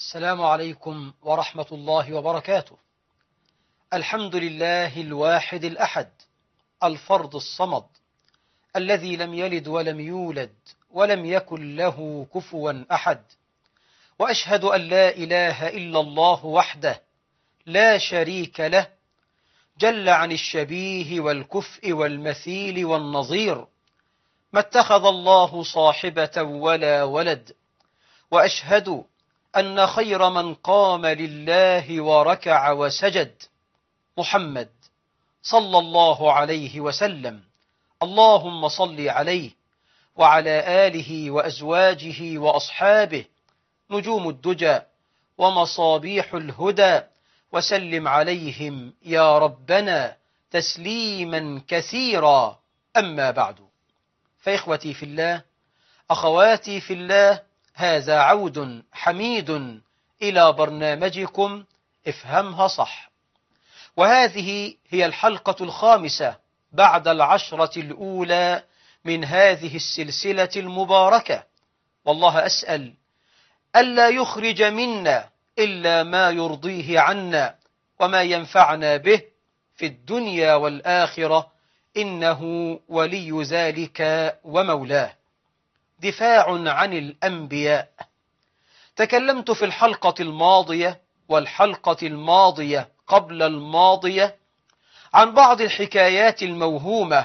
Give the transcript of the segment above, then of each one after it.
السلام عليكم ورحمة الله وبركاته. الحمد لله الواحد الأحد الفرد الصمد الذي لم يلد ولم يولد ولم يكن له كفوا أحد، وأشهد أن لا إله إلا الله وحده لا شريك له، جل عن الشبيه والكفء والمثيل والنظير، ما اتخذ الله صاحبة ولا ولد. وأشهد أن خير من قام لله وركع وسجد محمد صلى الله عليه وسلم، اللهم صل عليه وعلى آله وأزواجه وأصحابه نجوم الدجى ومصابيح الهدى، وسلم عليهم يا ربنا تسليما كثيرا. أما بعد، فإخوتي في الله، أخواتي في الله، هذا عود حميد إلى برنامجكم افهمها صح، وهذه هي الحلقة الخامسة بعد العشرة الأولى من هذه السلسلة المباركة، والله أسأل ألا يخرج منا إلا ما يرضيه عنا وما ينفعنا به في الدنيا والآخرة، إنه ولي ذلك ومولاه. دفاع عن الأنبياء. تكلمت في الحلقة الماضية والحلقة الماضية قبل الماضية عن بعض الحكايات الموهومة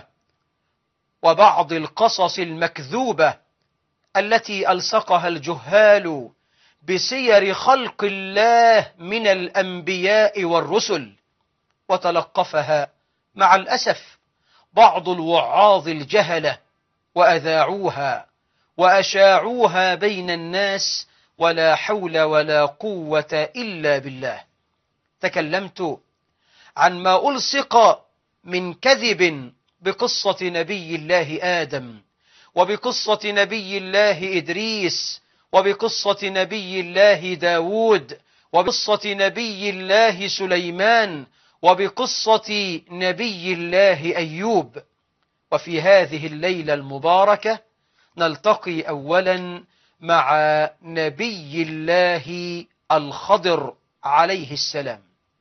وبعض القصص المكذوبة التي ألصقها الجهال بسير خلق الله من الأنبياء والرسل، وتلقفها مع الأسف بعض الوعاظ الجهلة وأذاعوها وأشاعوها بين الناس، ولا حول ولا قوة إلا بالله. تكلمت عن ما ألصق من كذب بقصة نبي الله آدم، وبقصة نبي الله إدريس، وبقصة نبي الله داود، وبقصة نبي الله سليمان، وبقصة نبي الله أيوب. وفي هذه الليلة المباركة نلتقي أولا مع نبي الله الخضر عليه السلام.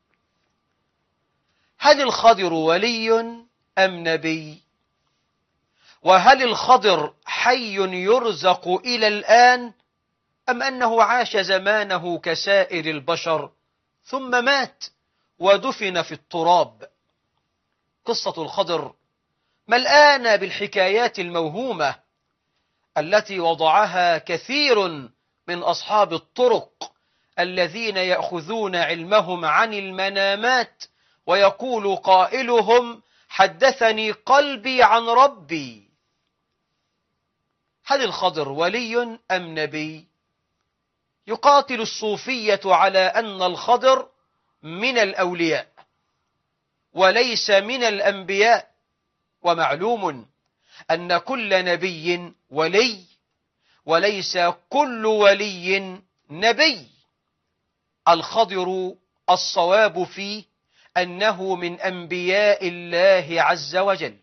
هل الخضر ولي أم نبي؟ وهل الخضر حي يرزق إلى الآن، أم أنه عاش زمانه كسائر البشر ثم مات ودفن في التراب؟ قصة الخضر ملآنة بالحكايات الموهومة التي وضعها كثير من أصحاب الطرق الذين يأخذون علمهم عن المنامات، ويقول قائلهم: حدثني قلبي عن ربي. هل الخضر ولي أم نبي؟ يقاتل الصوفية على أن الخضر من الأولياء وليس من الأنبياء، ومعلوم أن كل نبي ولي وليس كل ولي نبي. الخضر الصواب فيه أنه من أنبياء الله عز وجل،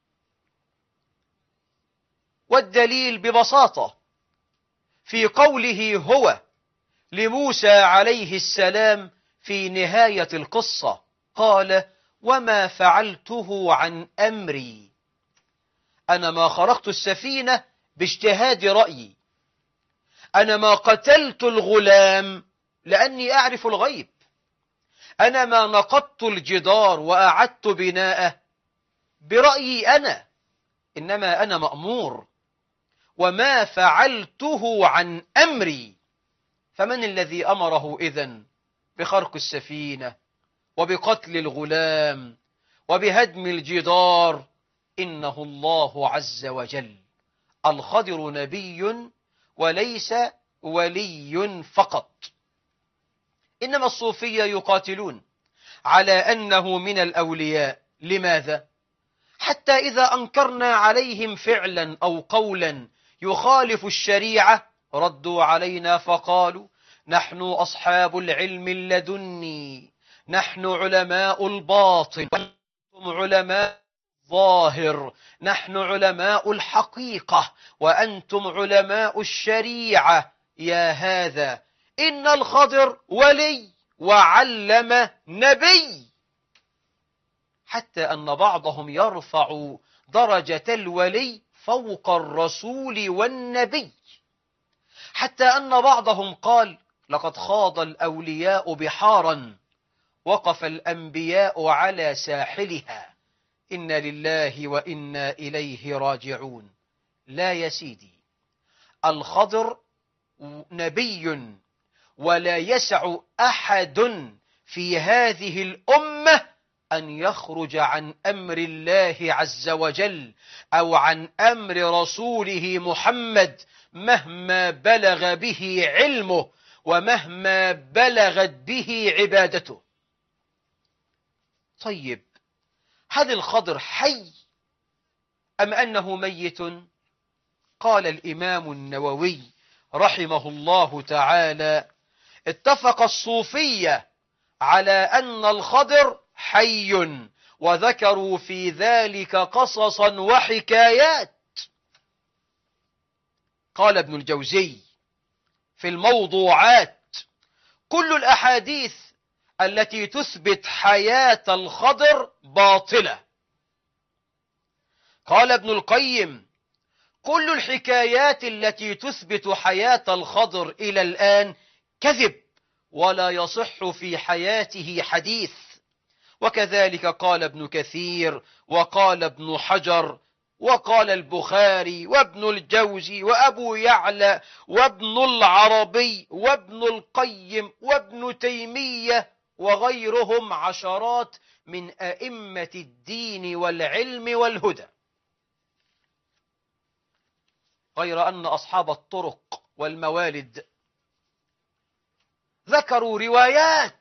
والدليل ببساطة في قوله هو لموسى عليه السلام في نهاية القصة، قال: وما فعلته عن أمري. أنا ما خرقت السفينة باجتهاد رأيي، أنا ما قتلت الغلام لأني أعرف الغيب، أنا ما نقضت الجدار وأعدت بناءه برأيي أنا، إنما أنا مأمور. وما فعلته عن أمري، فمن الذي أمره إذن بخرق السفينة وبقتل الغلام وبهدم الجدار؟ إنه الله عز وجل. الخضر نبي وليس ولي فقط. إنما الصوفية يقاتلون على أنه من الأولياء. لماذا؟ حتى إذا أنكرنا عليهم فعلا أو قولا يخالف الشريعة ردوا علينا فقالوا: نحن أصحاب العلم اللدني، نحن علماء الباطن، وأنتم علماء الظاهر، نحن علماء الحقيقة وأنتم علماء الشريعة. يا هذا إن الخضر ولي وعلم نبي، حتى أن بعضهم يرفع درجة الولي فوق الرسول والنبي، حتى أن بعضهم قال لقد خاض الأولياء بحارا وقف الأنبياء على ساحلها، إنا لله وإنا إليه راجعون. لا يا سيدي، الخضر نبي، ولا يسع أحد في هذه الأمة أن يخرج عن أمر الله عز وجل أو عن أمر رسوله محمد مهما بلغ به علمه ومهما بلغت به عبادته. طيب، هل الخضر حي أم أنه ميت؟ قال الإمام النووي رحمه الله تعالى: اتفق الصوفية على أن الخضر حي، وذكروا في ذلك قصصا وحكايات. قال ابن الجوزي في الموضوعات: كل الأحاديث التي تثبت حياة الخضر باطلة. قال ابن القيم: كل الحكايات التي تثبت حياة الخضر إلى الآن كذب، ولا يصح في حياته حديث. وكذلك قال ابن كثير، وقال ابن حجر، وقال البخاري، وابن الجوزي، وأبو يعلى، وابن العربي، وابن القيم، وابن تيمية، وغيرهم عشرات من أئمة الدين والعلم والهدى. غير أن أصحاب الطرق والموالد ذكروا روايات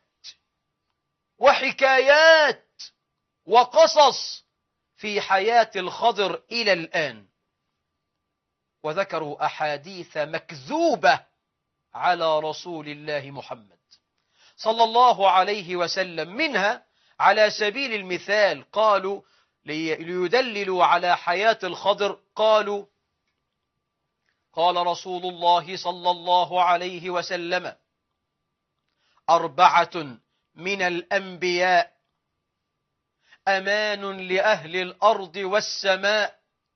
وحكايات وقصص في حياة الخضر إلى الآن، وذكروا أحاديث مكذوبة على رسول الله محمد صلى الله عليه وسلم. منها على سبيل المثال قالوا ليدللوا على حياة الخضر، قالوا: قال رسول الله صلى الله عليه وسلم: 4 من الأنبياء أمان لأهل الأرض والسماء،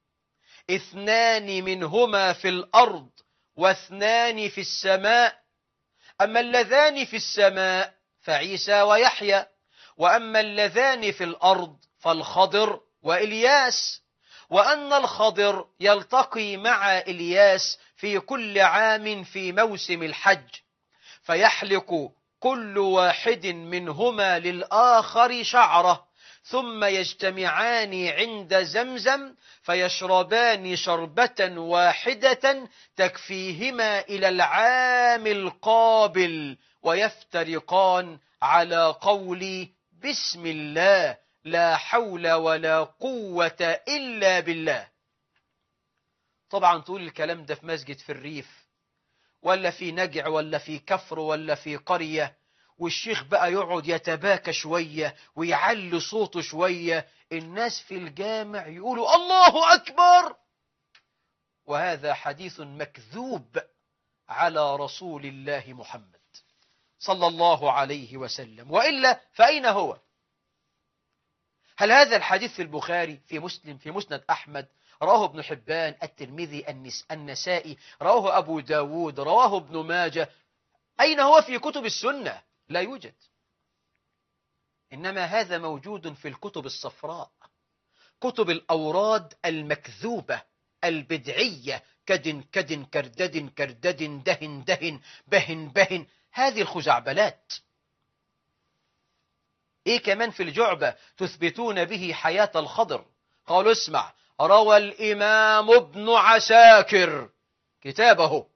2 منهما في الأرض و2 في السماء، أما اللذان في السماء فعيسى ويحيى، وأما اللذان في الأرض فالخضر وإلياس، وأن الخضر يلتقي مع إلياس في كل عام في موسم الحج، فيحلق كل واحد منهما للآخر شعره، ثم يجتمعان عند زمزم فيشربان شربة واحدة تكفيهما إلى العام القابل، ويفترقان على قول بسم الله لا حول ولا قوة إلا بالله. طبعا تقول الكلام ده في مسجد في الريف، ولا في نجع، ولا في كفر، ولا في قرية، والشيخ بقى يقعد يتباكى شوية ويعلي صوته شوية، الناس في الجامع يقولوا الله أكبر، وهذا حديث مكذوب على رسول الله محمد صلى الله عليه وسلم. وإلا فأين هو؟ هل هذا الحديث في البخاري، في مسلم، في مسند أحمد، رواه ابن حبان، الترمذي، النسائي، رواه أبو داود، رواه ابن ماجه؟ أين هو في كتب السنة؟ لا يوجد. إنما هذا موجود في الكتب الصفراء، كتب الأوراد المكذوبة البدعية، كدن كدن كردد كردد دهن دهن بهن بهن، هذه الخزعبلات. إيه كمان في الجعبة تثبتون به حياة الخضر؟ قالوا اسمع: روى الإمام ابن عساكر كتابه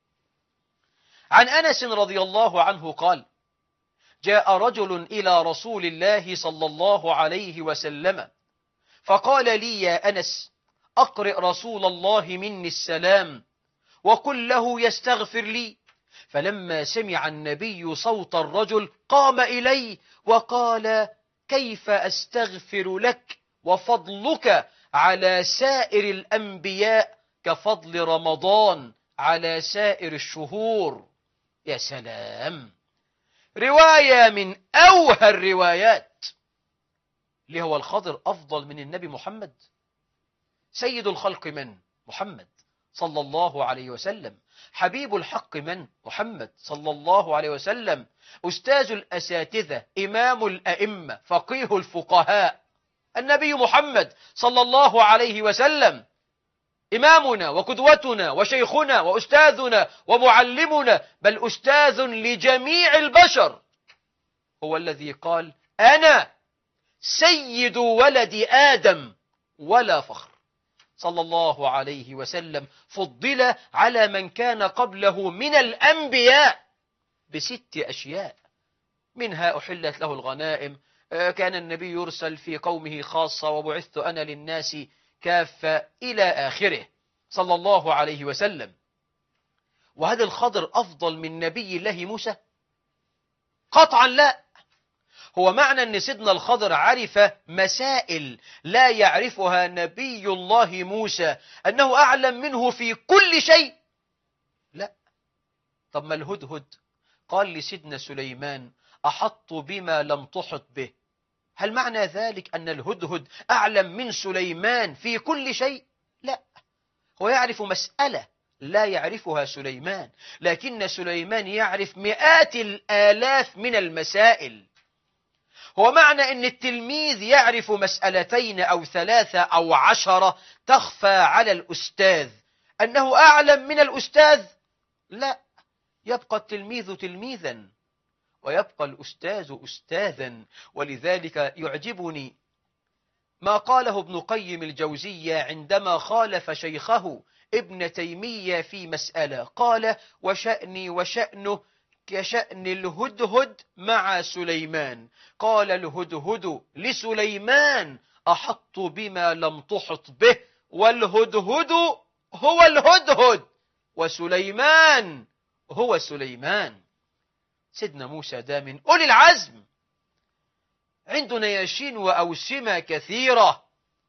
عن أنس رضي الله عنه قال: جاء رجل إلى رسول الله صلى الله عليه وسلم فقال لي: يا أنس، أقرئ رسول الله مني السلام وقل له يستغفر لي. فلما سمع النبي صوت الرجل قام إليه وقال: كيف أستغفر لك وفضلك على سائر الأنبياء كفضل رمضان على سائر الشهور؟ يا سلام، رواية من أوهى الروايات. ليه هو الخضر أفضل من النبي محمد؟ سيد الخلق من؟ محمد صلى الله عليه وسلم. حبيب الحق من؟ محمد صلى الله عليه وسلم. أستاذ الأساتذة، إمام الأئمة، فقيه الفقهاء، النبي محمد صلى الله عليه وسلم، إمامنا وقدوتنا وشيخنا وأستاذنا ومعلمنا، بل أستاذ لجميع البشر. هو الذي قال: أنا سيد ولد آدم ولا فخر، صلى الله عليه وسلم. فضل على من كان قبله من الأنبياء ب6 أشياء، منها أحلت له الغنائم، كان النبي يرسل في قومه خاصة، وبعثت أنا للناس كافة، إلى آخره، صلى الله عليه وسلم. وهل الخضر أفضل من نبي الله موسى؟ قطعا لا. هو معنى أن سيدنا الخضر عرف مسائل لا يعرفها نبي الله موسى أنه أعلم منه في كل شيء؟ لا. طب ما الهدهد قال لسيدنا سليمان: أحط بما لم تحط به. هل معنى ذلك أن الهدهد أعلم من سليمان في كل شيء؟ لا. هو يعرف مسألة لا يعرفها سليمان، لكن سليمان يعرف مئات الآلاف من المسائل. هو معنى أن التلميذ يعرف مسألتين أو 3 أو 10 تخفى على الأستاذ أنه أعلم من الأستاذ؟ لا. يبقى التلميذ تلميذا ويبقى الأستاذ أستاذا. ولذلك يعجبني ما قاله ابن قيم الجوزية عندما خالف شيخه ابن تيمية في مسألة. قال: وشأني وشأنه كشأن الهدهد مع سليمان. قال الهدهد لسليمان: أحط بما لم تحط به، والهدهد هو الهدهد، وسليمان هو سليمان. سيدنا موسى ده من أولي العزم، عنده نياشين وأوسمة كثيرة.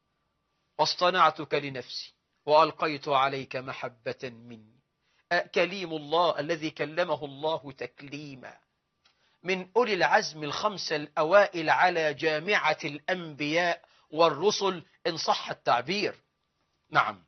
واصطنعتك لنفسي وألقيت عليك محبة مني. كليم الله الذي كلمه الله تكليما، من أولي العزم ال5 الأوائل على جامعة الأنبياء والرسل إن صح التعبير. نعم.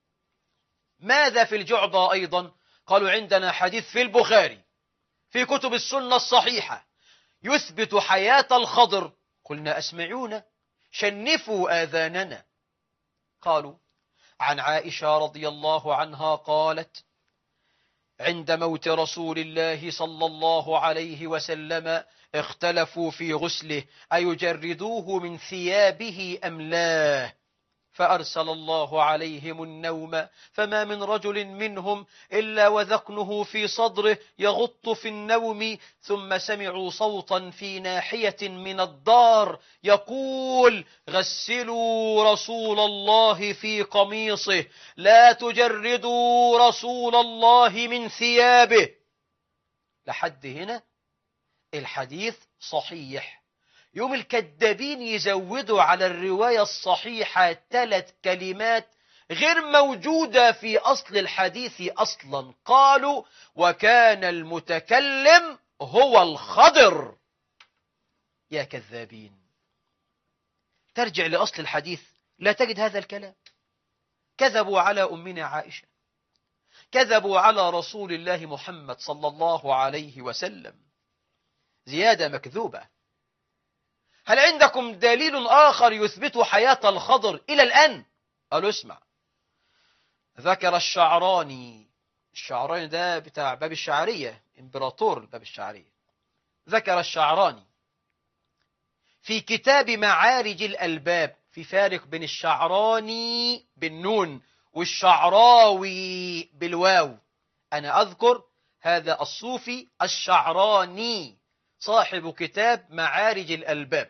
ماذا في الجعبة أيضا؟ قالوا: عندنا حديث في البخاري في كتب السنة الصحيحة يثبت حياة الخضر. قلنا: أسمعونا، شنفوا آذاننا. قالوا: عن عائشة رضي الله عنها قالت: عند موت رسول الله صلى الله عليه وسلم اختلفوا في غسله أيجردوه من ثيابه أم لا، فأرسل الله عليهم النوم، فما من رجل منهم إلا وذقنه في صدره يغط في النوم، ثم سمعوا صوتا في ناحية من الدار يقول: غسلوا رسول الله في قميصه، لا تجردوا رسول الله من ثيابه. لحد هنا الحديث صحيح. يوم الكذابين يزودوا على الرواية الصحيحة 3 كلمات غير موجودة في أصل الحديث أصلا. قالوا: وكان المتكلم هو الخضر. يا كذابين، ترجع لأصل الحديث لا تجد هذا الكلام. كذبوا على أمنا عائشة، كذبوا على رسول الله محمد صلى الله عليه وسلم زيادة مكذوبة. هل عندكم دليل آخر يثبت حياة الخضر إلى الآن؟ قالوا: اسمع. ذكر الشعراني ده بتاع باب الشعرية، إمبراطور باب الشعرية. ذكر الشعراني في كتاب معارج الألباب، في فارق بين الشعراني بالنون والشعراوي بالواو. أنا أذكر هذا الصوفي الشعراني صاحب كتاب معارج الألباب.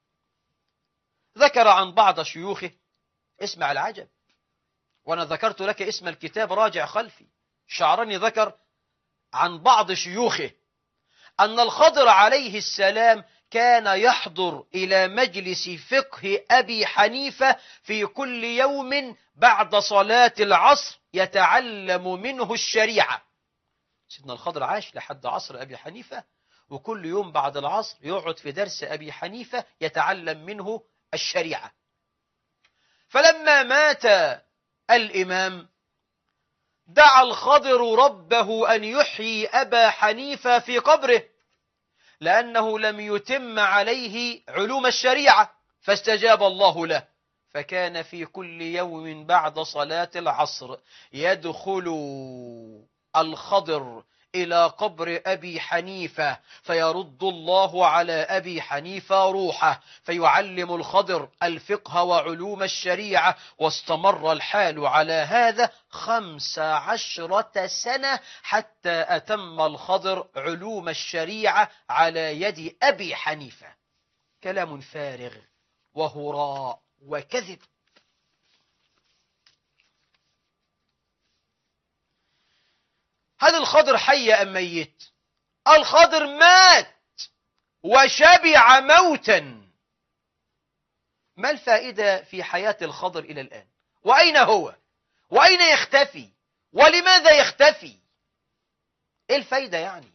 ذكر عن بعض شيوخه، اسمع العجب، وأنا ذكرت لك اسم الكتاب، راجع خلفي. الشعراني ذكر عن بعض شيوخه أن الخضر عليه السلام كان يحضر إلى مجلس فقه أبي حنيفة في كل يوم بعد صلاة العصر يتعلم منه الشريعة. سيدنا الخضر عاش لحد عصر أبي حنيفة، وكل يوم بعد العصر يقعد في درس أبي حنيفة يتعلم منه الشريعة. فلما مات الإمام دعا الخضر ربه أن يحيي أبا حنيفة في قبره، لأنه لم يتم عليه علوم الشريعة، فاستجاب الله له. فكان في كل يوم بعد صلاة العصر يدخل الخضر إلى قبر أبي حنيفة فيرد الله على أبي حنيفة روحه، فيعلم الخضر الفقه وعلوم الشريعة. واستمر الحال على هذا 15 سنة حتى أتم الخضر علوم الشريعة على يد أبي حنيفة. كلام فارغ وهراء وكذب. هل الخضر حي أم ميت؟ الخضر مات وشبع موتا. ما الفائدة في حياة الخضر إلى الآن؟ وأين هو؟ وأين يختفي؟ ولماذا يختفي؟ إيه الفائدة يعني؟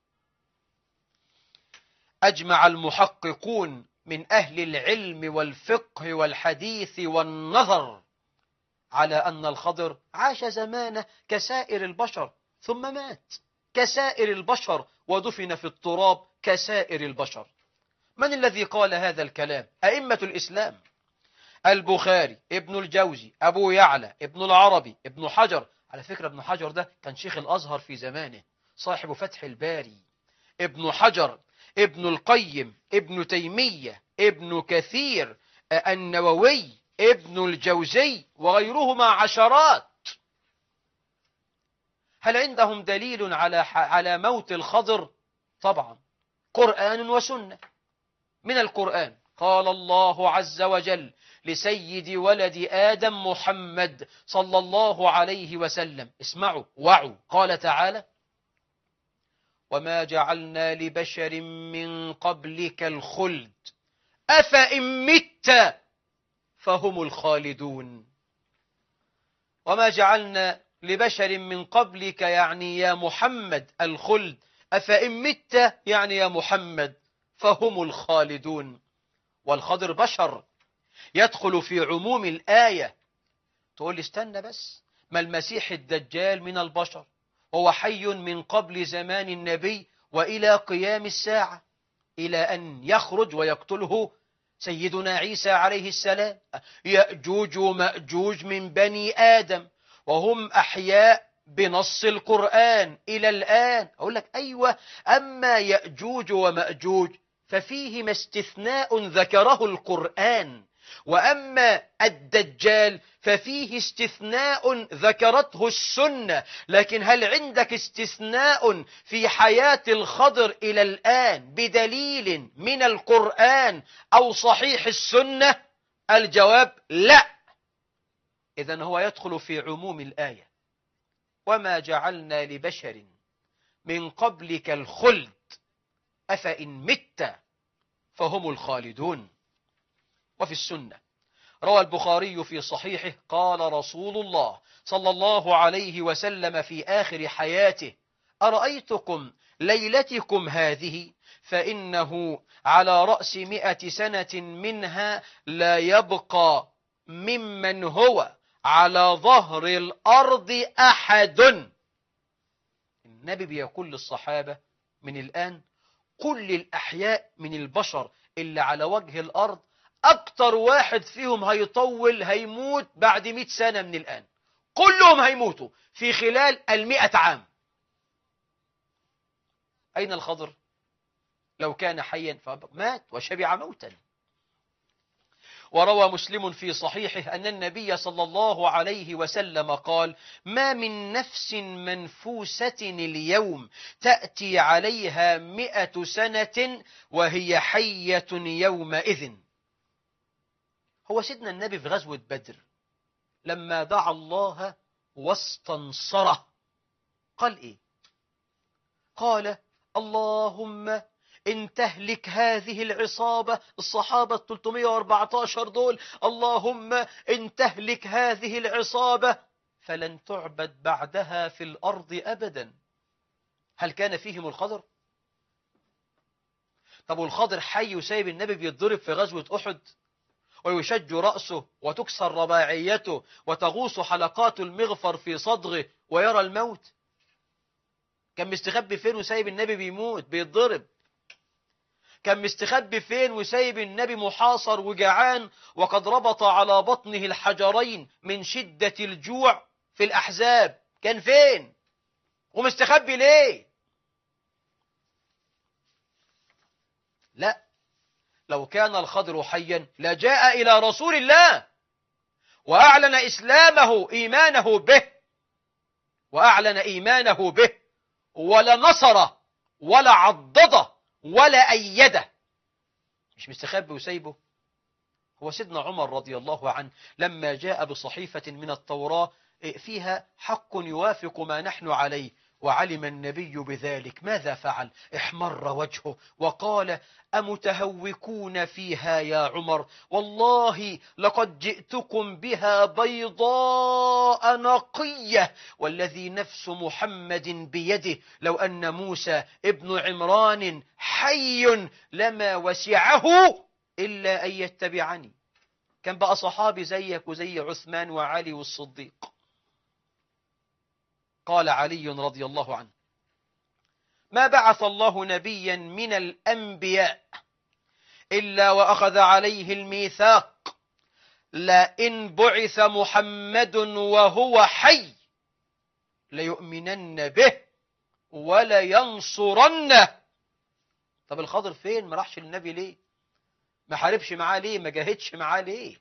أجمع المحققون من أهل العلم والفقه والحديث والنظر على أن الخضر عاش زمانه كسائر البشر ثم مات كسائر البشر ودفن في التراب كسائر البشر. من الذي قال هذا الكلام؟ أئمة الإسلام: البخاري، ابن الجوزي، أبو يعلى، ابن العربي، ابن حجر. على فكرة ابن حجر ده كان شيخ الأزهر في زمانه، صاحب فتح الباري. ابن حجر، ابن القيم، ابن تيمية، ابن كثير، النووي، ابن الجوزي، وغيرهما عشرات. هل عندهم دليل على موت الخضر؟ طبعا، قرآن وسنة. من القرآن قال الله عز وجل لسيد ولد آدم محمد صلى الله عليه وسلم، اسمعوا وعوا، قال تعالى: وما جعلنا لبشر من قبلك الخلد أفإن مت فهم الخالدون. وما جعلنا لبشر من قبلك يعني يا محمد الخلد، أفإن مت يعني يا محمد فهم الخالدون. والخضر بشر يدخل في عموم الآية. تقول لي استنى بس، ما المسيح الدجال من البشر، هو حي من قبل زمان النبي وإلى قيام الساعة، إلى أن يخرج ويقتله سيدنا عيسى عليه السلام. يأجوج ومأجوج من بني آدم وهم أحياء بنص القرآن إلى الآن. أقول لك أيوة، أما يأجوج ومأجوج ففيهما استثناء ذكره القرآن، وأما الدجال ففيه استثناء ذكرته السنة. لكن هل عندك استثناء في حياة الخضر إلى الآن بدليل من القرآن أو صحيح السنة؟ الجواب لا. إذن هو يدخل في عموم الآية: وما جعلنا لبشر من قبلك الخلد أفإن مت فهم الخالدون. وفي السنة روى البخاري في صحيحه قال رسول الله صلى الله عليه وسلم في آخر حياته: أرأيتكم ليلتكم هذه فإنه على رأس 100 سنة منها لا يبقى ممن هو على ظهر الأرض أحد. النبي بيقول للصحابة: من الآن كل الأحياء من البشر اللي على وجه الأرض أكتر واحد فيهم هيطول هيموت بعد 100 سنة من الآن. كلهم هيموتوا في خلال 100 عام. أين الخضر؟ لو كان حيا فمات وشبع موتا. وروى مسلم في صحيحه أن النبي صلى الله عليه وسلم قال: ما من نفس منفوسة اليوم تأتي عليها 100 سنة وهي حية يومئذ. هو سيدنا النبي في غزوة بدر لما دعا الله واستنصره قال إيه؟ قال: اللهم إن تهلك هذه العصابة، الصحابة 314 دول، اللهم إن تهلك هذه العصابة فلن تعبد بعدها في الأرض أبدا. هل كان فيهم الخضر؟ طب والخضر حي وسايب النبي بيتضرب في غزوة أحد ويشج رأسه وتكسر رباعيته وتغوص حلقات المغفر في صدغه ويرى الموت؟ كان مستخبي فين وسايب النبي بيموت بيتضرب؟ كان مستخبي فين وسايب النبي محاصر وجعان وقد ربط على بطنه الحجرين من شدة الجوع في الأحزاب؟ كان فين ومستخبي ليه؟ لا، لو كان الخضر حيا لجاء إلى رسول الله وأعلن إسلامه إيمانه به، وأعلن إيمانه به ولا نصره ولا عضده ولا أيده. مش مستخبي وسايبه. هو سيدنا عمر رضي الله عنه لما جاء بصحيفة من التوراة فيها حق يوافق ما نحن عليه وعلم النبي بذلك، ماذا فعل؟ احمر وجهه وقال: أمتهوكون فيها يا عمر؟ والله لقد جئتكم بها بيضاء نقية، والذي نفس محمد بيده لو أن موسى ابن عمران حي لما وسعه إلا أن يتبعني. كان بقى صحابي زيك وزي عثمان وعلي والصديق. قال علي رضي الله عنه: ما بعث الله نبيا من الأنبياء إلا وأخذ عليه الميثاق لئن بعث محمد وهو حي ليؤمنن به ولينصرنه. طب الخضر فين؟ ما راحش للنبي ليه؟ ما حاربش معاه ليه؟ ما جاهدش معاه ليه؟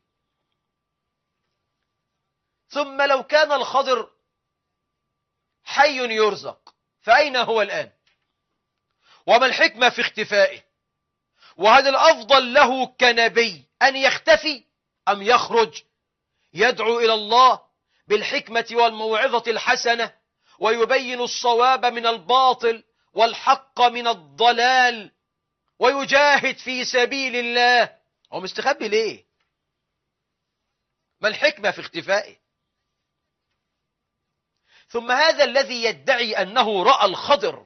ثم لو كان الخضر حي يرزق فأين هو الآن؟ وما الحكمة في اختفائه؟ وهل الأفضل له كنبي أن يختفي أم يخرج يدعو إلى الله بالحكمة والموعظة الحسنة ويبين الصواب من الباطل والحق من الضلال ويجاهد في سبيل الله؟ هو مستخبي ليه؟ ما الحكمة في اختفائه؟ ثم هذا الذي يدعي أنه رأى الخضر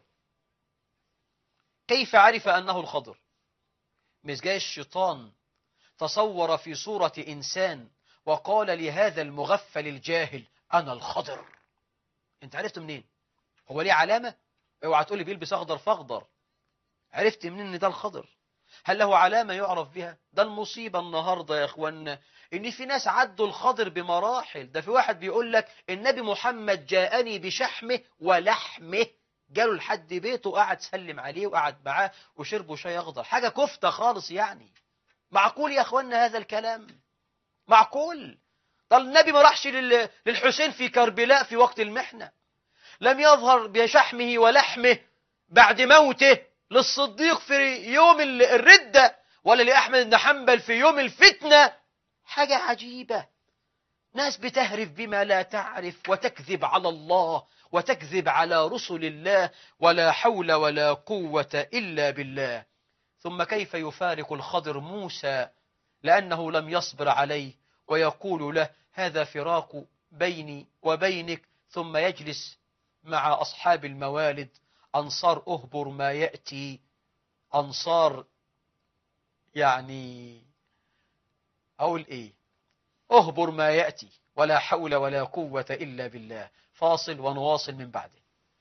كيف عرف أنه الخضر؟ مش جاي الشيطان تصور في صورة إنسان وقال لهذا المغفل الجاهل: أنا الخضر. أنت عرفت منين؟ هو ليه علامة؟ اوعى تقولي بيلبس أخضر فأخضر. عرفت منين إن ده الخضر؟ هل له علامة يعرف بها؟ ده المصيبة النهاردة يا أخوانا إن في ناس عدوا الخضر بمراحل. ده في واحد بيقول لك النبي محمد جاءني بشحمه ولحمه، جاله لحد بيته وقعد سلم عليه وقعد معاه وشربوا شاي أخضر، حاجة كفتة خالص يعني. معقول يا أخوانا هذا الكلام؟ معقول؟ طب النبي ما راحش للحسين في كربلاء في وقت المحنة؟ لم يظهر بشحمه ولحمه بعد موته للصديق في يوم الردة ولا لأحمد بن حنبل في يوم الفتنة؟ حاجة عجيبة. ناس بتهرف بما لا تعرف وتكذب على الله وتكذب على رسل الله، ولا حول ولا قوة إلا بالله. ثم كيف يفارق الخضر موسى لأنه لم يصبر عليه ويقول له: هذا فراق بيني وبينك، ثم يجلس مع أصحاب الموالد أنصار أهبر ما يأتي، أنصار يعني أقول إيه، أهبر ما يأتي، ولا حول ولا قوة إلا بالله. فاصل ونواصل من بعده.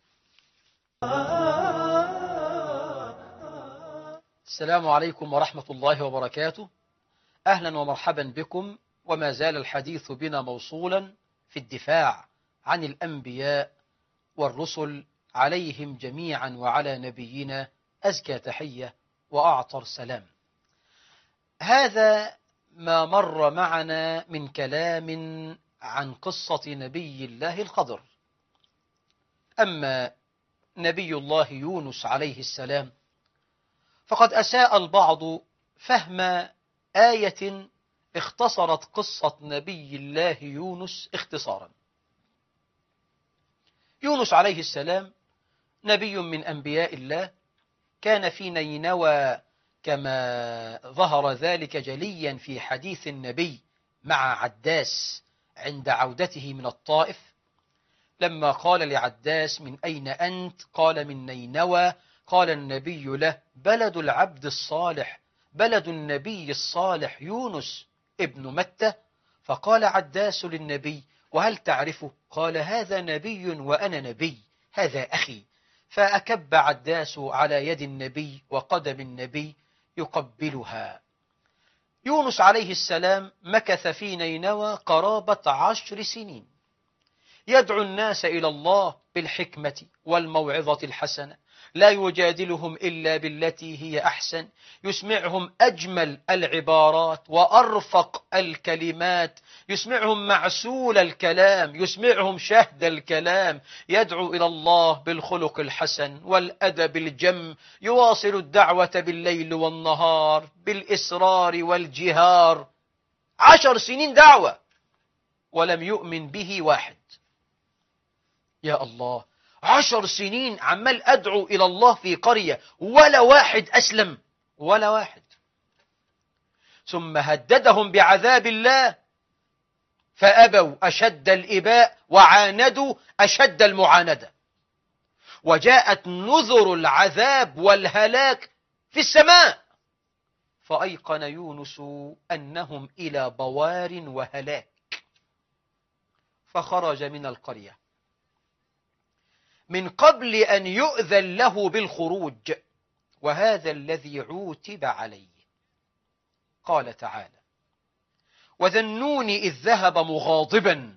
السلام عليكم ورحمة الله وبركاته. أهلا ومرحبا بكم، وما زال الحديث بنا موصولا في الدفاع عن الأنبياء والرسل عليهم جميعا، وعلى نبينا أزكى تحية وأعطر سلام. هذا ما مر معنا من كلام عن قصة نبي الله الخضر. أما نبي الله يونس عليه السلام فقد أساء البعض فهم آية اختصرت قصة نبي الله يونس اختصارا. يونس عليه السلام نبي من أنبياء الله، كان في نينوى كما ظهر ذلك جليا في حديث النبي مع عداس عند عودته من الطائف، لما قال لعداس: من أين أنت؟ قال: من نينوى. قال النبي له: بلد العبد الصالح، بلد النبي الصالح يونس ابن متى. فقال عداس للنبي: وهل تعرفه؟ قال: هذا نبي وأنا نبي، هذا أخي. فأكب عداس على يد النبي وقدم النبي يقبلها. يونس عليه السلام مكث في نينوى قرابة 10 سنين يدعو الناس إلى الله بالحكمة والموعظة الحسنة، لا يجادلهم إلا بالتي هي أحسن، يسمعهم أجمل العبارات وأرفق الكلمات، يسمعهم معسول الكلام، يسمعهم شهد الكلام، يدعو إلى الله بالخلق الحسن والأدب الجم، يواصل الدعوة بالليل والنهار بالإسرار والجهار. 10 سنين دعوة ولم يؤمن به واحد. يا الله، 10 سنين عمال أدعو إلى الله في قرية ولا واحد أسلم، ولا واحد. ثم هددهم بعذاب الله فأبوا أشد الإباء وعاندوا أشد المعاندة، وجاءت نذر العذاب والهلاك في السماء، فأيقن يونس أنهم إلى بوار وهلاك، فخرج من القرية من قبل أن يؤذن له بالخروج، وهذا الذي عوتب عليه. قال تعالى: وذا النون إذ ذهب مغاضبا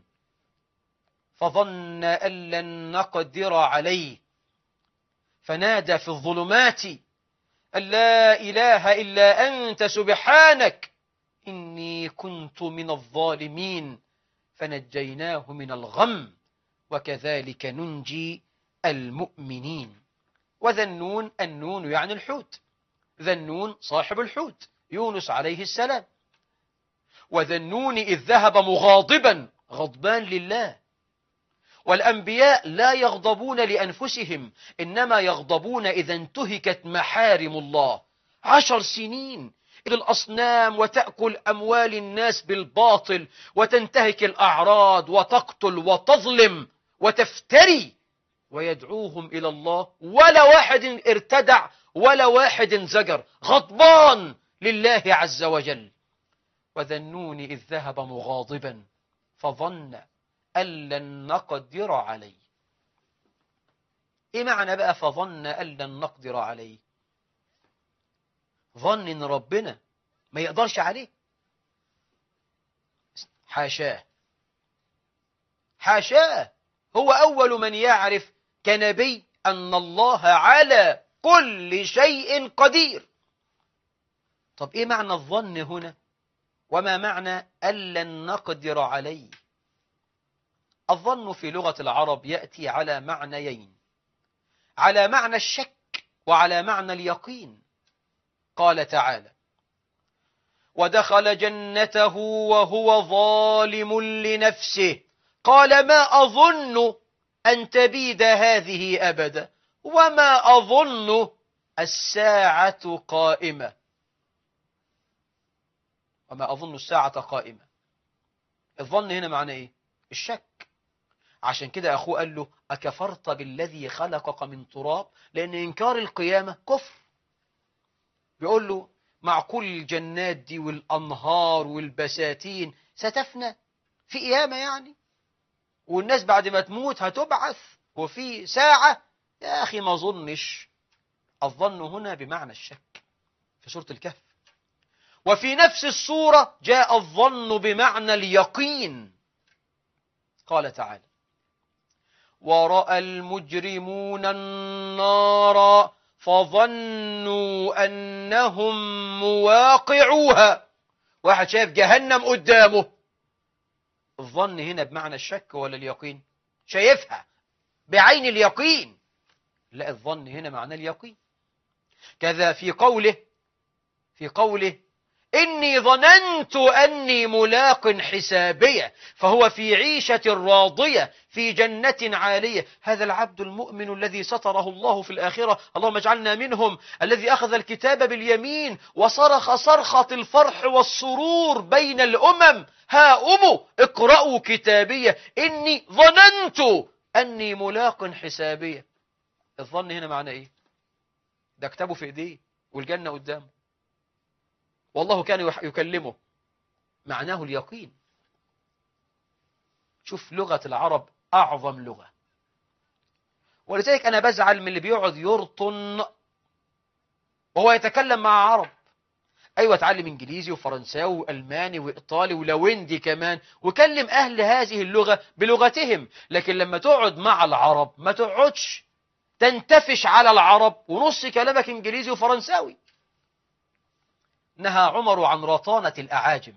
فظن أن لن نقدر عليه فنادى في الظلمات أن لا إله إلا أنت سبحانك إني كنت من الظالمين فنجيناه من الغم وكذلك ننجي المؤمنين. وذا النون، النون يعني الحوت، ذا النون صاحب الحوت يونس عليه السلام. وذا النون إذ ذهب مغاضبا، غضبان لله. والأنبياء لا يغضبون لأنفسهم، إنما يغضبون إذا انتهكت محارم الله. 10 سنين إلى الأصنام وتأكل أموال الناس بالباطل وتنتهك الأعراض وتقتل وتظلم وتفتري، ويدعوهم إلى الله، ولا واحد ارتدع ولا واحد انزجر، غضبان لله عز وجل. وذا النون إذ ذهب مغاضبا فظن أن لن نقدر عليه. إيه معنى بقى فظن أن لن نقدر عليه؟ ظن إن ربنا ما يقدرش عليه. حاشاه، حاشاه، هو أول من يعرف كنبي أن الله على كل شيء قدير. طب إيه معنى الظن هنا؟ وما معنى أن لن نقدر عليه؟ الظن في لغة العرب يأتي على معنيين، على معنى الشك وعلى معنى اليقين. قال تعالى: ودخل جنته وهو ظالم لنفسه قال ما أظن أن تبيد هذه أبدا وما أظن الساعة قائمة. وما أظن الساعة قائمة. الظن هنا معنى إيه؟ الشك. عشان كده أخوه قال له: أكفرت بالذي خلقك من تراب؟ لأن إنكار القيامة كفر. بيقول له: مع كل الجنات دي والأنهار والبساتين ستفنى، في قيامة يعني؟ والناس بعد ما تموت هتبعث وفي ساعة؟ يا أخي ما ظنش. الظن هنا بمعنى الشك في سورة الكهف. وفي نفس السورة جاء الظن بمعنى اليقين. قال تعالى: ورأى المجرمون النار فظنوا أنهم مواقعوها. واحد شايف جهنم قدامه. الظن هنا بمعنى الشك ولا اليقين؟ شايفها بعين اليقين. لا، الظن هنا معنى اليقين. كذا في قوله إني ظننت أني ملاق حسابية فهو في عيشة راضية في جنة عالية. هذا العبد المؤمن الذي ستره الله في الآخرة، اللهم اجعلنا منهم، الذي أخذ الكتاب باليمين وصرخ صرخة الفرح والسرور بين الأمم: ها أموا اقرأوا كتابية إني ظننت أني ملاق حسابية. الظن هنا معنى إيه؟ ده كتابه في إيديه والجنة قدامه، والله كان يكلمه، معناه اليقين. شوف لغة العرب أعظم لغة، ولذلك أنا بزعل من اللي بيقعد يرطن وهو يتكلم مع عرب. أيوة، اتعلم إنجليزي وفرنساوي وألماني وإيطالي ولويندي كمان، وكلم أهل هذه اللغة بلغتهم، لكن لما تقعد مع العرب ما تقعدش تنتفش على العرب ونص كلامك إنجليزي وفرنساوي. نهى عمر عن رطانة الأعاجم.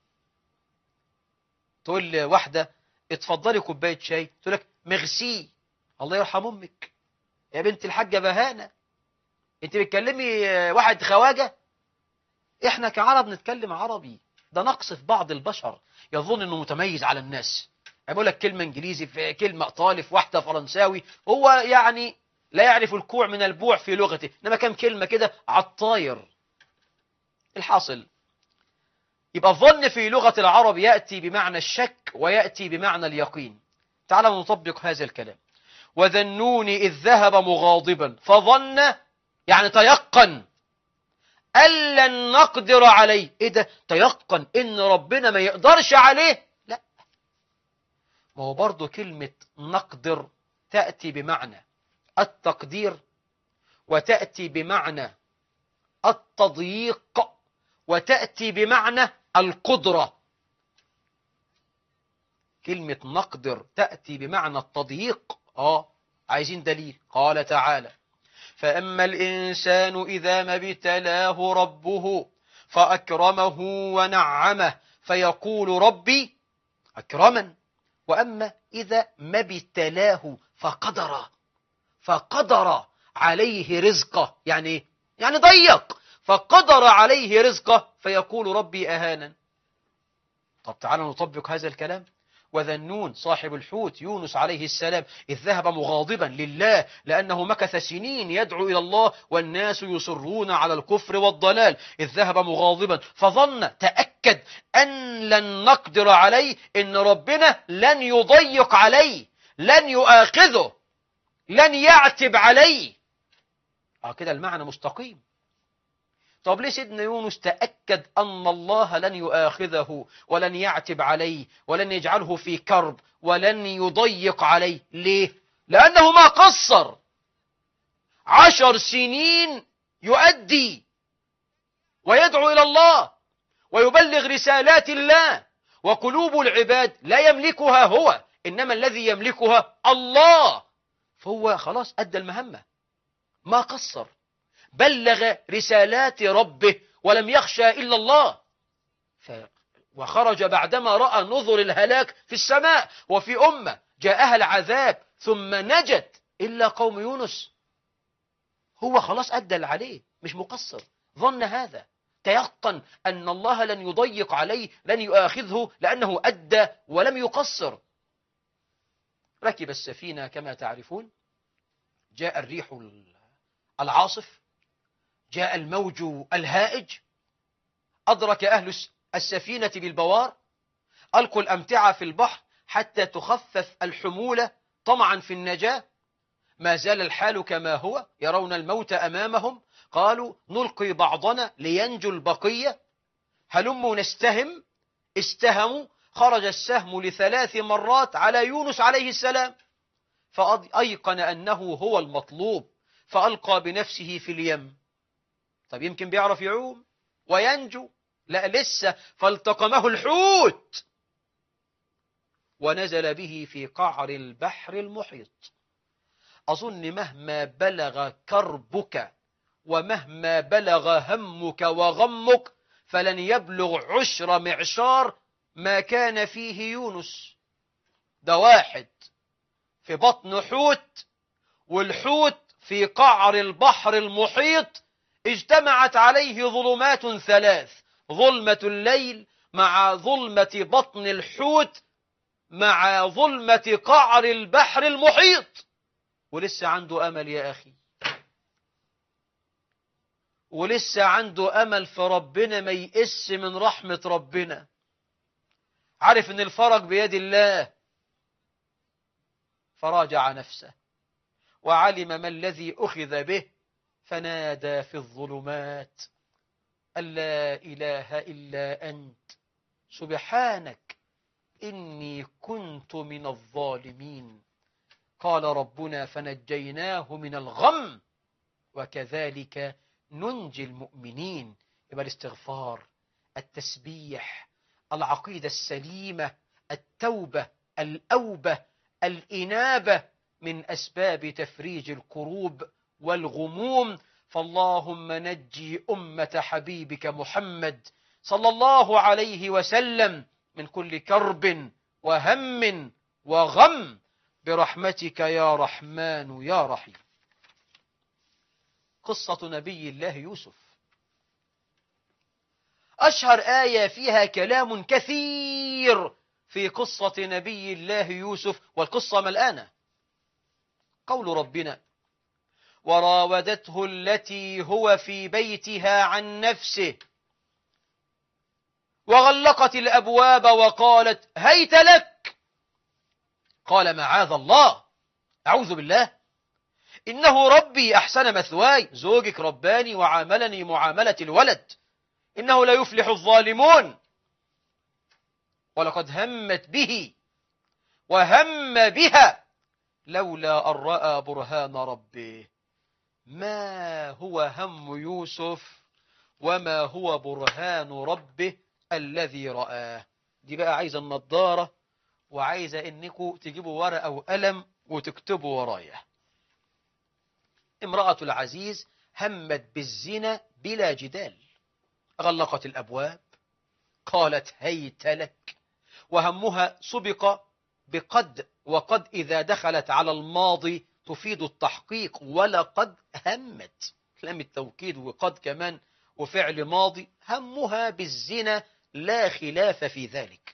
تقول لواحدة اتفضلي كوباية شاي، تقول لك ميرسي. الله يرحم أمك يا بنت الحاجة بهانة، انت بتكلمي واحد خواجة؟ احنا كعرب نتكلم عربي. ده نقص في بعض البشر يظن انه متميز على الناس، يقول لك كلمة انجليزي في كلمة ايطالي في واحدة فرنساوي، هو يعني لا يعرف الكوع من البوع في لغته، انما كم كلمة كده عالطاير. الحاصل يبقى الظن في لغة العرب يأتي بمعنى الشك ويأتي بمعنى اليقين. تعال نطبق هذا الكلام. وذنون إذ ذهب مغاضبا فظن، يعني تيقن أن لن نقدر عليه. إيه ده؟ تيقن إن ربنا ما يقدرش عليه؟ لا، ما هو برضو كلمة نقدر تأتي بمعنى التقدير، وتأتي بمعنى التضييق، وتأتي بمعنى القدرة. كلمة نقدر تأتي بمعنى التضييق. عايزين دليل. قال تعالى: فأما الإنسان إذا ما ابتلاه ربه فأكرمه ونعمه فيقول ربي أكرمن، وأما إذا ما ابتلاه فقدر عليه رزقه، يعني ضيق، فقدر عليه رزقه فيقول ربي أهانن. طب تعالى نطبق هذا الكلام. وذنون صاحب الحوت يونس عليه السلام إذ ذهب مغاضبا لله لأنه مكث سنين يدعو إلى الله والناس يصرون على الكفر والضلال، إذ ذهب مغاضبا فظن، تأكد أن لن نقدر عليه، إن ربنا لن يضيق عليه، لن يؤاخذه، لن يعتب عليه. كده المعنى مستقيم. طب ليه سيدنا يونس تأكد أن الله لن يؤاخذه ولن يعتب عليه ولن يجعله في كرب ولن يضيق عليه؟ ليه؟ لأنه ما قصر. 10 سنين يؤدي ويدعو إلى الله ويبلغ رسالات الله، وقلوب العباد لا يملكها هو، إنما الذي يملكها الله. فهو خلاص أدى المهمة، ما قصر، بلغ رسالات ربه ولم يخشى إلا الله. وخرج بعدما رأى نظر الهلاك في السماء، وفي أمة جاءها العذاب ثم نجت إلا قوم يونس. هو خلاص أدى اللي عليه، مش مقصر. ظن هذا، تيقن أن الله لن يضيق عليه، لن يؤاخذه، لأنه أدى ولم يقصر. ركب السفينة كما تعرفون، جاء الريح العاصف، جاء الموج الهائج، أدرك أهل السفينة بالبوار، ألقوا الأمتعة في البحر حتى تخفف الحمولة طمعا في النجاة. ما زال الحال كما هو، يرون الموت أمامهم. قالوا نلقي بعضنا لينجو البقية، هلموا نستهم. استهموا، خرج السهم ل3 مرات على يونس عليه السلام، فأيقن أنه هو المطلوب، فألقى بنفسه في اليم. طب يمكن بيعرف يعوم وينجو؟ لا لسه، فالتقمه الحوت ونزل به في قعر البحر المحيط. أظن مهما بلغ كربك ومهما بلغ همك وغمك فلن يبلغ 10 معشار ما كان فيه يونس. ده واحد في بطن حوت، والحوت في قعر البحر المحيط، اجتمعت عليه ظلمات 3: ظلمة الليل مع ظلمة بطن الحوت مع ظلمة قعر البحر المحيط. ولسه عنده أمل يا أخي، ولسه عنده أمل في ربنا، ما يئس من رحمة ربنا. عارف ان الفرج بيد الله، فراجع نفسه وعلم ما الذي أخذ به، فنادى في الظلمات أن لا إله إلا أنت سبحانك إني كنت من الظالمين. قال ربنا فنجيناه من الغم وكذلك ننجي المؤمنين. يبقى الاستغفار، التسبيح، العقيدة السليمة، التوبة، الأوبة، الإنابة من أسباب تفريج الكروب والغموم. فاللهم نجي أمة حبيبك محمد صلى الله عليه وسلم من كل كرب وهم وغم برحمتك يا رحمن يا رحيم. قصة نبي الله يوسف أشهر آية فيها كلام كثير في قصة نبي الله يوسف، والقصة ملآنة. قول ربنا وراودته التي هو في بيتها عن نفسه وغلقت الأبواب وقالت هيت لك. قال معاذ الله، أعوذ بالله، إنه ربي أحسن مثواي. زوجك رباني وعاملني معاملة الولد، إنه لا يفلح الظالمون. ولقد همت به وهم بها لولا أن رأى برهان ربه. ما هو هم يوسف وما هو برهان ربه الذي رآه؟ دي بقى عايزة النضارة، وعايزة إنكم تجيبوا ورقة وقلم وتكتبوا ورايا. امرأة العزيز همت بالزنا بلا جدال، غلقت الأبواب، قالت هيت لك، وهمها سبق بقد، وقد إذا دخلت على الماضي تفيد التحقيق، ولقد همت لام التوكيد، وقد كمان وفعل ماضي، همها بالزنا لا خلاف في ذلك.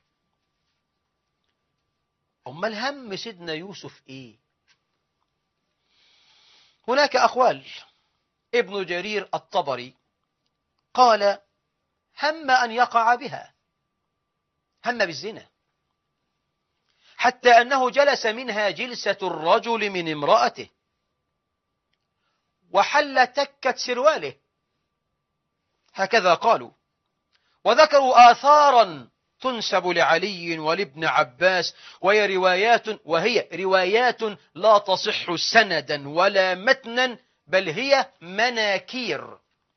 أما الهم سيدنا يوسف إيه؟ هناك أقوال. ابن جرير الطبري قال هم أن يقع بها، هم بالزنا، حتى أنه جلس منها جلسة الرجل من امرأته وحل تكة سرواله، هكذا قالوا. وذكروا آثارا تنسب لعلي ولابن عباس، وهي روايات لا تصح سندا ولا متنا، بل هي مناكير.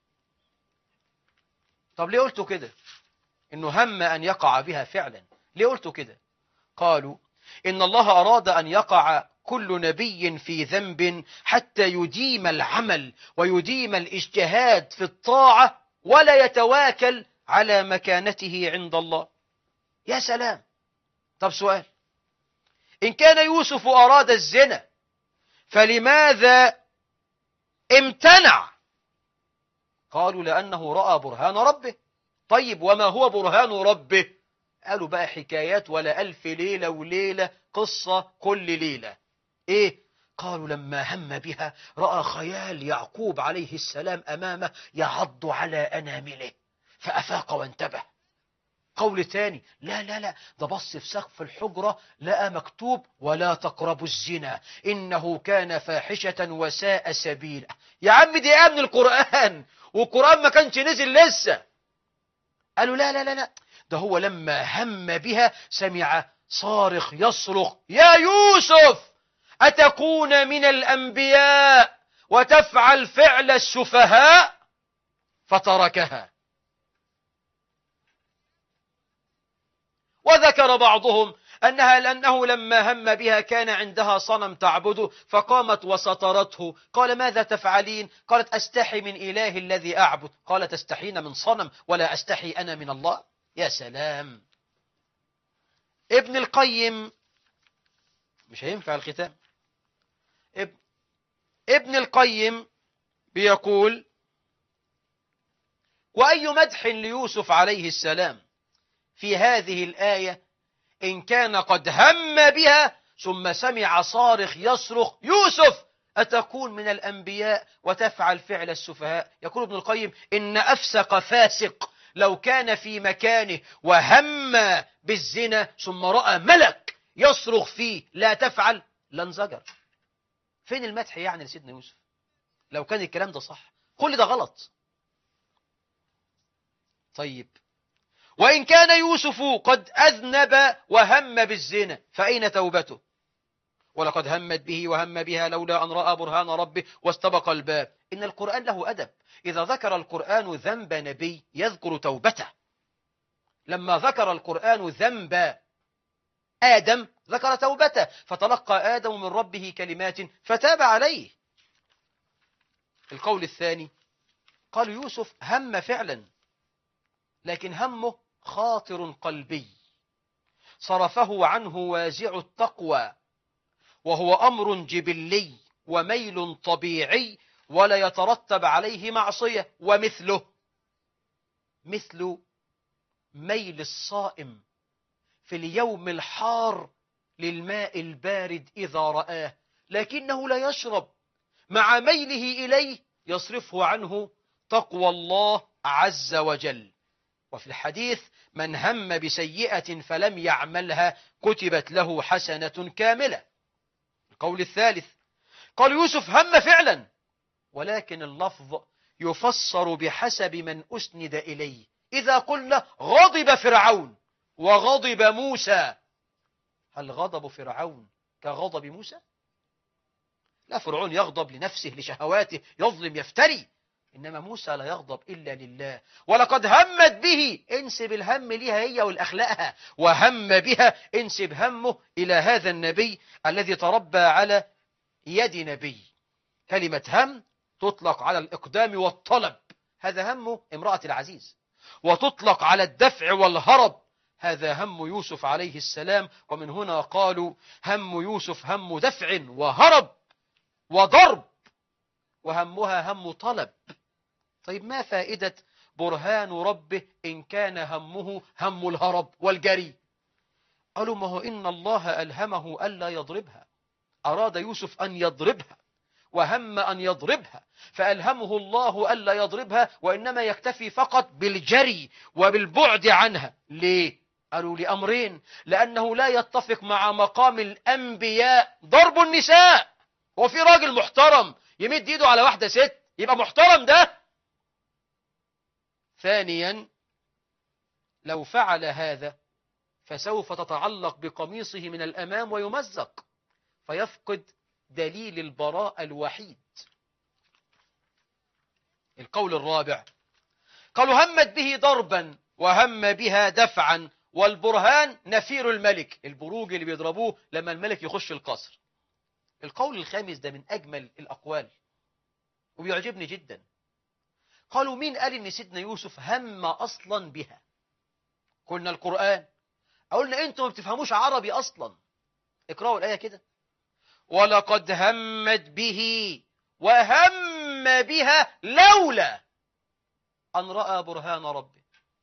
طب ليه قلتوا كده إنه هم أن يقع بها فعلا؟ ليه قلتوا كده؟ قالوا إن الله أراد أن يقع كل نبي في ذنب حتى يديم العمل ويديم الاجتهاد في الطاعة ولا يتواكل على مكانته عند الله. يا سلام. طب سؤال، إن كان يوسف أراد الزنا فلماذا امتنع؟ قالوا لأنه رأى برهان ربه. طيب وما هو برهان ربه؟ قالوا بقى حكايات ولا ألف ليلة وليلة، قصة كل ليلة. إيه؟ قالوا لما هم بها رأى خيال يعقوب عليه السلام أمامه يعض على أنامله فأفاق وانتبه. قول تاني، لا ده بص في سقف الحجرة لقى مكتوب ولا تقربوا الزنا إنه كان فاحشة وساء سبيلا. يا عم دي من القرآن، والقرآن ما كانش نزل لسه. قالوا لا ده هو لما هم بها سمع صارخ يصرخ يا يوسف أتكون من الأنبياء وتفعل فعل السفهاء، فتركها. وذكر بعضهم لأنه لما هم بها كان عندها صنم تعبده فقامت وسترته. قال ماذا تفعلين؟ قالت أستحي من إله الذي أعبد. قالت تستحين من صنم ولا أستحي أنا من الله؟ يا سلام. ابن القيم، مش هينفع الختام، ابن القيم بيقول وأي مدح ليوسف عليه السلام في هذه الآية إن كان قد هم بها ثم سمع صارخ يصرخ يوسف أتكون من الأنبياء وتفعل فعل السفهاء. يقول ابن القيم إن أفسق فاسق لو كان في مكانه وهم بالزنا ثم رأى ملك يصرخ فيه لا تفعل لانزجر. فين المدح يعني لسيدنا يوسف لو كان الكلام ده صح؟ كل ده غلط. طيب، وإن كان يوسف قد أذنب وهم بالزنا فأين توبته؟ ولقد همت به وهم بها لولا أن رأى برهان ربه واستبق الباب. إن القرآن له أدب. إذا ذكر القرآن ذنب نبي يذكر توبته. لما ذكر القرآن ذنب آدم ذكر توبته، فتلقى آدم من ربه كلمات فتاب عليه. القول الثاني، قال يوسف هم فعلا، لكن همه خاطر قلبي صرفه عنه وازع التقوى، وهو أمر جبلي وميل طبيعي ولا يترتب عليه معصية. ومثله مثل ميل الصائم في اليوم الحار للماء البارد إذا رآه، لكنه لا يشرب، مع ميله إليه يصرفه عنه تقوى الله عز وجل. وفي الحديث من هم بسيئة فلم يعملها كتبت له حسنة كاملة. القول الثالث، قال يوسف هم فعلا، ولكن اللفظ يفسر بحسب من أسند إليه. إذا قلنا غضب فرعون وغضب موسى، هل غضب فرعون كغضب موسى؟ لا، فرعون يغضب لنفسه لشهواته، يظلم يفتري، إنما موسى لا يغضب إلا لله. ولقد همت به، انسب الهم ليها هي والأخلاقها، وهم بها انسب همه إلى هذا النبي الذي تربى على يد نبي. كلمة هم تطلق على الإقدام والطلب، هذا هم امرأة العزيز، وتطلق على الدفع والهرب، هذا هم يوسف عليه السلام. ومن هنا قالوا هم يوسف هم دفع وهرب وضرب، وهمها هم طلب. طيب، ما فائدة برهان ربه إن كان همه هم الهرب والجري؟ قالوا ما هو إن الله ألهمه ألا يضربها، أراد يوسف أن يضربها وهم أن يضربها، فألهمه الله ألا يضربها، وإنما يكتفي فقط بالجري وبالبعد عنها. ليه؟ قالوا لأمرين، لأنه لا يتفق مع مقام الأنبياء ضرب النساء. وفي راجل محترم يمد يده على واحدة ست يبقى محترم ده؟ ثانيا، لو فعل هذا فسوف تتعلق بقميصه من الأمام ويمزق، فيفقد دليل البراءة الوحيد. القول الرابع، قالوا همت به ضربا وهم بها دفعا، والبرهان نفير الملك، البروج اللي بيضربوه لما الملك يخش القصر. القول الخامس ده من أجمل الأقوال وبيعجبني جدا. قالوا مين قال إن سيدنا يوسف هم أصلا بها؟ قلنا القرآن، قلنا أنتم ما بتفهموش عربي أصلا. اقرأوا الآية كده، ولقد همت به وهم بها لولا أن رأى برهان ربه.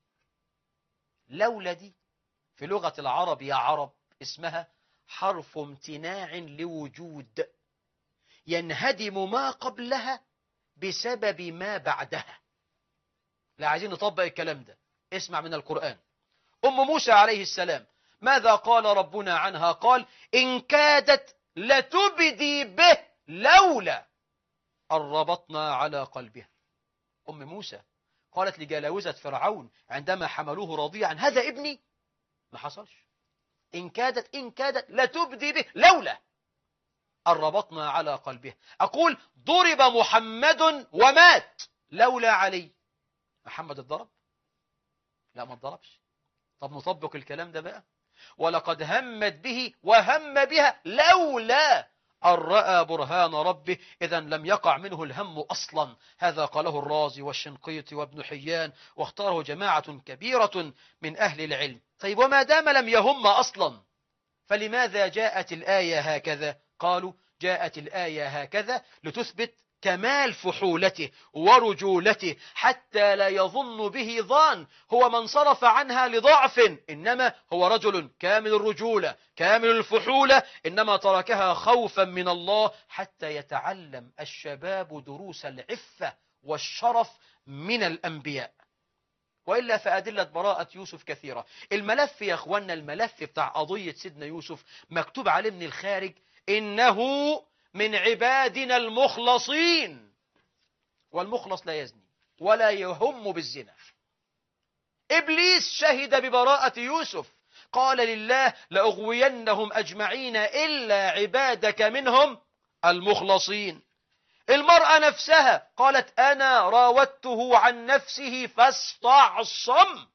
لولا دي في لغة العرب يا عرب اسمها حرف امتناع لوجود، ينهدم ما قبلها بسبب ما بعدها. لا، عايزين نطبق الكلام ده. اسمع من القرآن. أم موسى عليه السلام ماذا قال ربنا عنها؟ قال إن كادت لتبدي به لولا أن ربطنا على قلبها. أم موسى قالت لجلاوزة فرعون عندما حملوه رضيعا هذا ابني؟ ما حصلش. إن كادت لتبدي به لولا أن ربطنا على قلبها. أقول ضرب محمد ومات لولا علي. محمد اتضرب؟ لا، ما اتضربش. طب نطبق الكلام ده بقى. ولقد همت به وهم بها لولا أن رأى برهان ربه. إذا لم يقع منه الهم أصلا. هذا قاله الرازي والشنقيطي وابن حيان، واختاره جماعة كبيرة من أهل العلم. طيب، وما دام لم يهم أصلا فلماذا جاءت الآية هكذا؟ قالوا جاءت الآية هكذا لتثبت كمال فحولته ورجولته، حتى لا يظن به ظان هو من صرف عنها لضعف، إنما هو رجل كامل الرجولة كامل الفحولة، إنما تركها خوفا من الله حتى يتعلم الشباب دروس العفة والشرف من الأنبياء. وإلا فأدلة براءة يوسف كثيرة. الملف يا أخوانا، الملف بتاع قضية سيدنا يوسف مكتوب عليه من الخارج إنه من عبادنا المخلصين. والمخلص لا يزني ولا يهم بالزنا. إبليس شهد ببراءة يوسف، قال لله لأغوينهم أجمعين إلا عبادك منهم المخلصين. المرأة نفسها قالت أنا راودته عن نفسه فاستعصم.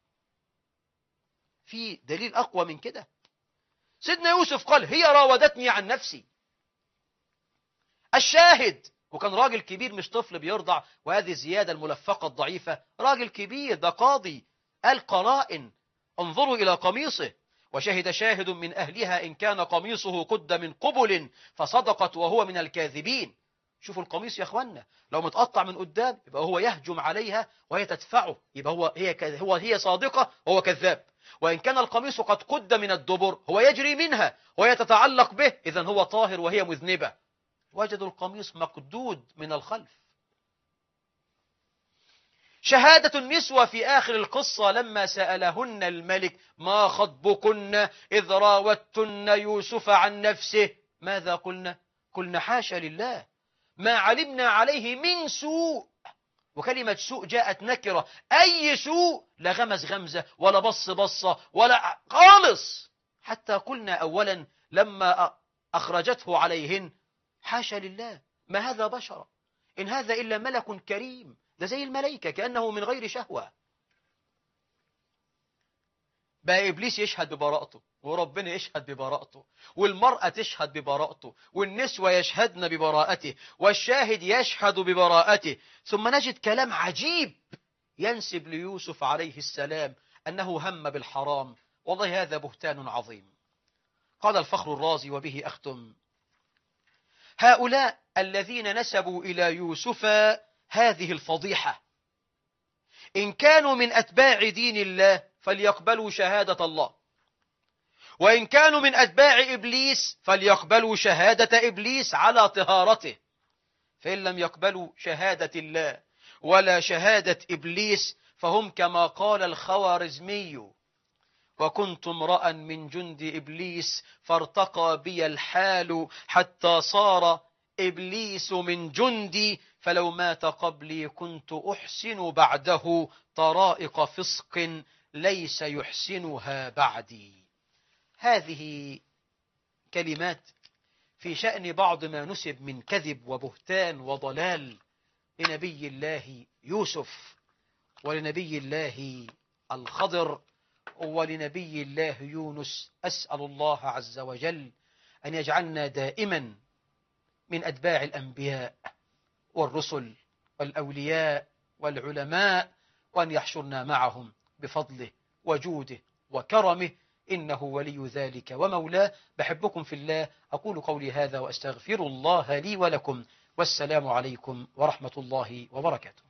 في دليل أقوى من كده؟ سيدنا يوسف قال هي راودتني عن نفسي. الشاهد، وكان راجل كبير مش طفل بيرضع، وهذه الزيادة الملفقة الضعيفة، راجل كبير ده قاضي، قال قرائن انظروا إلى قميصه، وشهد شاهد من أهلها إن كان قميصه قد من قبل فصدقت وهو من الكاذبين. شوفوا القميص يا أخوانا، لو متقطع من قدام يبقى هو يهجم عليها وهي تدفعه، يبقى هي صادقة وهو كذاب. وإن كان القميص قد قد من الدبر هو يجري منها وهي تتعلق به، إذن هو طاهر وهي مذنبة. وجدوا القميص مقدود من الخلف. شهادة النسوة في آخر القصة لما سألهن الملك ما خطبكن إذ راوتن يوسف عن نفسه، ماذا قلنا؟ قلنا حاشا لله ما علمنا عليه من سوء. وكلمة سوء جاءت نكرة، أي سوء؟ لا غمز غمزة ولا بص بصة ولا خالص. حتى قلنا أولا لما أخرجته عليهن حاشا لله ما هذا بشر إن هذا إلا ملك كريم، ده زي الملائكة كأنه من غير شهوة. بقى إبليس يشهد ببراءته، وربنا يشهد ببراءته، والمرأة تشهد ببراءته، والنسوة يشهدن ببراءته، والشاهد يشهد ببراءته. ثم نجد كلام عجيب ينسب ليوسف عليه السلام أنه هم بالحرام. والله هذا بهتان عظيم. قال الفخر الرازي وبه أختم: هؤلاء الذين نسبوا إلى يوسف هذه الفضيحة إن كانوا من أتباع دين الله فليقبلوا شهادة الله، وإن كانوا من أتباع إبليس فليقبلوا شهادة إبليس على طهارته. فإن لم يقبلوا شهادة الله ولا شهادة إبليس فهم كما قال الخوارزمي: وكنت امرأ من جند إبليس فارتقى بي الحال حتى صار إبليس من جندي، فلو مات قبلي كنت أحسن بعده طرائق فسق ليس يحسنها بعدي. هذه كلمات في شأن بعض ما نسب من كذب وبهتان وضلال لنبي الله يوسف ولنبي الله الخضر ولنبي الله يونس. أسأل الله عز وجل أن يجعلنا دائما من أتباع الأنبياء والرسل والأولياء والعلماء، وأن يحشرنا معهم بفضله وجوده وكرمه، إنه ولي ذلك ومولاه. بحبكم في الله، أقول قولي هذا وأستغفر الله لي ولكم، والسلام عليكم ورحمة الله وبركاته.